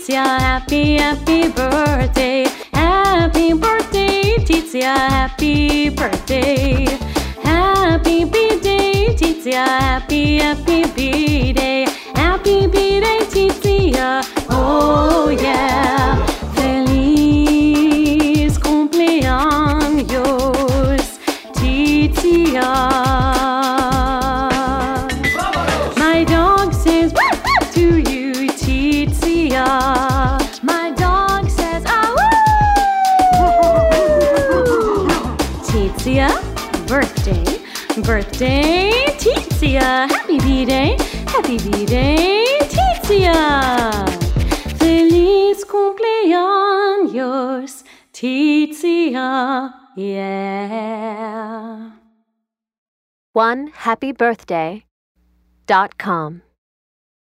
Tizia, happy birthday. Happy birthday, Tizia, happy birthday. Happy B-Day, Tizia, happy B-Day. Happy B-Day, Tizia, oh yeah. Feliz cumpleaños, Tizia. My dog says to you, Tizia. My dog says, Tizia, birthday, Tizia. Happy B-Day, Tizia. Feliz cumpleaños, Tizia, yeah. OneHappyBirthday.com